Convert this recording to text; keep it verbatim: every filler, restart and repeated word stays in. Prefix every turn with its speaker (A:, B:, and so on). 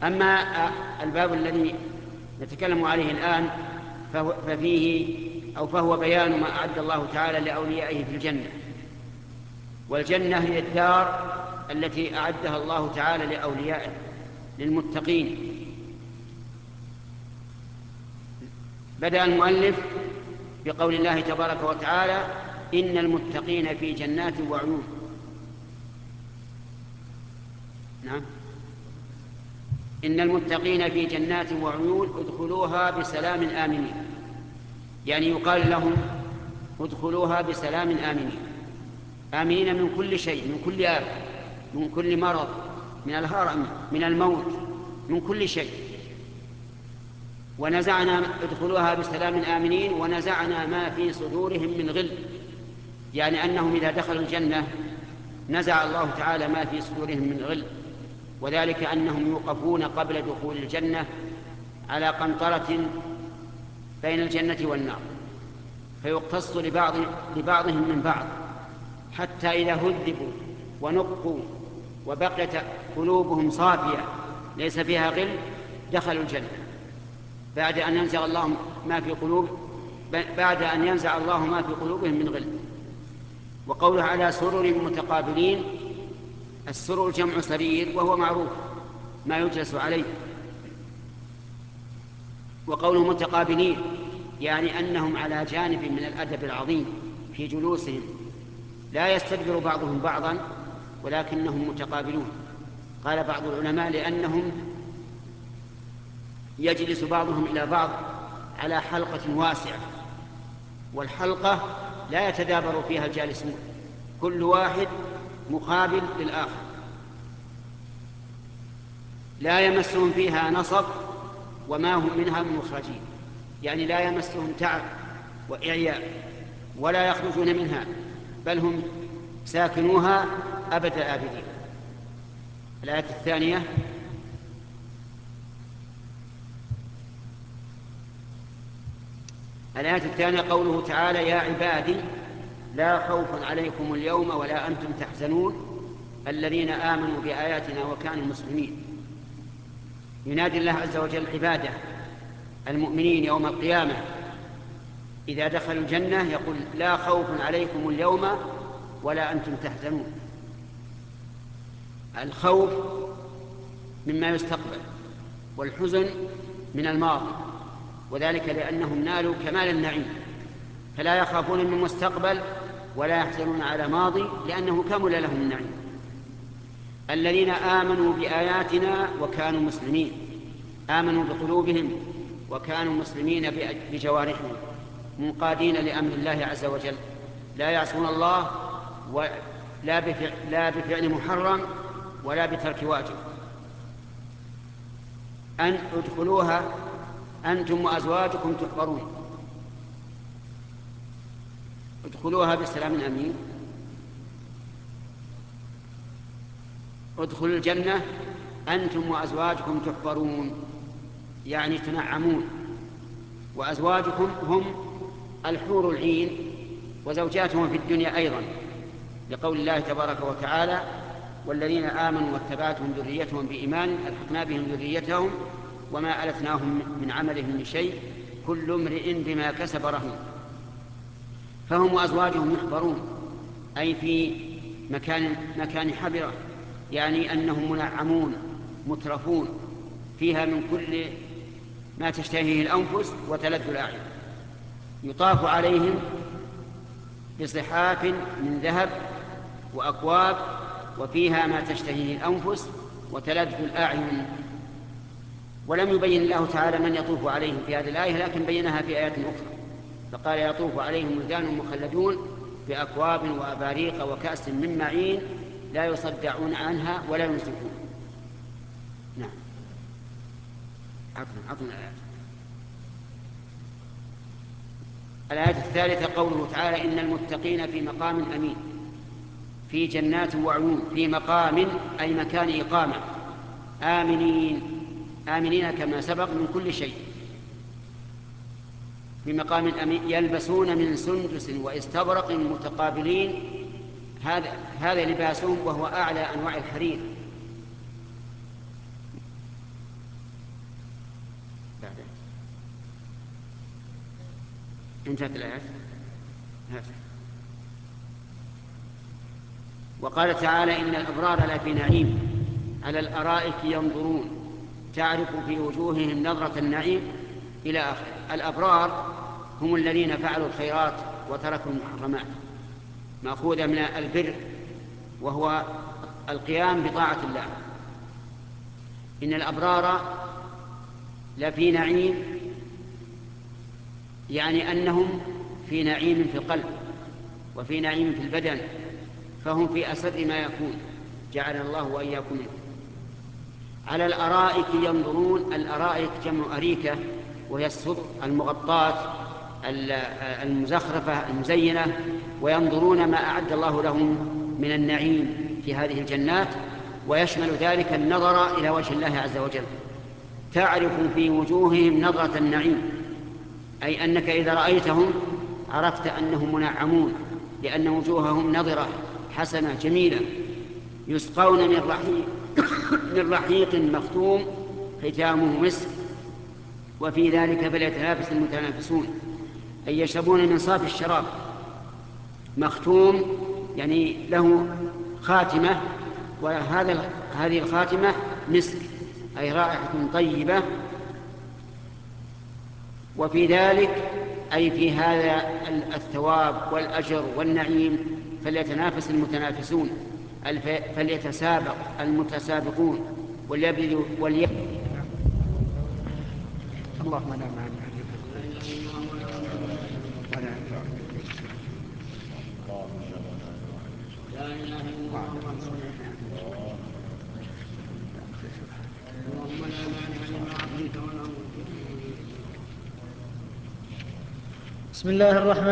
A: أما الباب الذي نتكلم عليه الآن فهو ففيه أو فهو بيان ما أعد الله تعالى لأوليائه في الجنة. والجنة هي الدار التي أعدها الله تعالى لأوليائه للمتقين. بدأ المؤلف بقول الله تبارك وتعالى: إن المتقين في جنات وعيون. نعم، إن المتقين في جنات وعيون ادخلوها بسلام آمنين، يعني يقال لهم ادخلوها بسلام آمنين، آمنين من كل شيء، من كل آفة، من كل مرض، من الهرم، من الموت، من كل شيء. ونزعنا ادخلوها بسلام آمنين ونزعنا ما في صدورهم من غل، يعني أنهم إذا دخلوا الجنة نزع الله تعالى ما في صدورهم من غل، وذلك أنهم يوقفون قبل دخول الجنة على قنطرة بين الجنة والنار، فيقتص لبعض لبعضهم من بعض، حتى إذا هذبوا ونقوا وبقيت قلوبهم صافية ليس فيها غل دخلوا الجنة بعد أن ينزع الله ما في قلوب بعد أن ينزع الله ما في قلوبهم من غل. وقوله على سرر متقابلين، السرر جمع سرير وهو معروف ما يجلس عليه. وقوله متقابلين يعني أنهم على جانب من الأدب العظيم في جلوسهم، لا يستدبر بعضهم بعضا ولكنهم متقابلون. قال بعض العلماء لأنهم يجلس بعضهم إلى بعض على حلقة واسعة، والحلقة لا يتدابر فيها الجالسون، كل واحد مقابل للآخر، لا يمسهم فيها نصب وما هم منها مخرجين، يعني لا يمسهم تعب وإعياء ولا يخرجون منها، بل هم ساكنوها أبد الآبدين. الآية الثانية: الآية الثانية قوله تعالى: يا عبادي لا خوف عليكم اليوم ولا أنتم تحزنون الذين آمنوا بآياتنا وكانوا مسلمين. ينادي الله عز وجل عباده المؤمنين يوم القيامة إذا دخلوا الجنة، يقول: لا خوف عليكم اليوم ولا أنتم تحزنون. الخوف مما يستقبل، والحزن من الماضي، وذلك لأنهم نالوا كمال النعيم، فلا يخافون من المستقبل ولا يحزنون على ماضي لأنه كمل لهم النعيم. الذين آمنوا بآياتنا وكانوا مسلمين، آمنوا بقلوبهم وكانوا مسلمين بجوارحهم، منقادين لأمر الله عز وجل، لا يعصون الله ولا بفعل, لا بفعل محرم ولا بترك واجب. أن ادخلوها أنتم وأزواجكم تحبرون، ادخلوها بسلام أمين. ادخلوا الجنة أنتم وأزواجكم تحبرون، يعني تنعمون، وأزواجكم هم الحور العين وزوجاتهم في الدنيا أيضا، لقول الله تبارك وتعالى: والذين آمنوا واتبعتهم ذريتهم بإيمان ألحقنا بهم ذريتهم وما ألتناهم من عملهم من شيء كل امرئ بما كسب رهين. فهم وأزواجهم يحبرون أي في مكان مكان حبرة، يعني أنهم منعمون مترفون فيها من كل ما تشتهيه الأنفس وتلذ الأعين. يطاف عليهم بصحاف من ذهب وأكواب وفيها ما تشتهيه الأنفس وتلذ الأعين. ولم يبين الله تعالى من يطوف عليهم في هذه الآية، لكن بينها في آيات أخرى، فقال: يطوف عليهم ولدان مخلدون بأكواب وأباريق وكأس من معين لا يصدعون عنها ولا ينزفون. نعم، عطنا عطنا الآيات. الآية الثالثة قوله تعالى: إن المتقين في مقام أمين، في جنات وعيون. في مقام أي مكان إقامة، آمنين آمنين كما سبق من كل شيء. في مقام أمين يلبسون من سندس واستبرق متقابلين، هذا هذا لباسهم وهو أعلى أنواع الحرير. بعده. انتهت الآيات. وقال تعالى إن الأبرار لفي نعيم على الأرائك ينظرون تعرف في وجوههم نظرة النعيم إلى آخره. الأبرار هم الذين فعلوا الخيرات وتركوا المحرمات، مأخوذة من البر وهو القيام بطاعة الله. إن الأبرار لفي نعيم يعني أنهم في نعيم في القلب وفي نعيم في البدن، فهم في أسر ما يكون، جعلنا الله وإياكم منه. على الأرائك ينظرون. الأرائك جمع أريكة، وهي السطح المغطاة المزخرفة المزينة، وينظرون ما أعد الله لهم من النعيم في هذه الجنات، ويشمل ذلك النظر إلى وجه الله عز وجل. تعرف في وجوههم نظرة النعيم، أي أنك إذا رأيتهم عرفت أنهم منعمون، لأن وجوههم نظرة حسنة جميلة. يسقون من رحيق من رحيق مختوم ختامه مسك وفي ذلك فليتنافس المتنافسون، أي يشربون من صافي الشراب. مختوم يعني له خاتمة، وهذا هذه الخاتمة مسك، أي رائحة طيبة. وفي ذلك أي في هذا الثواب والأجر والنعيم فليتنافس المتنافسون، فليتسابق المتسابقون وليبذلوا ولي
B: اللهم لا مانع
A: لا إله إلا الله. اللهم لا مانع لما أعطيت ولا.
B: بسم الله الرحمن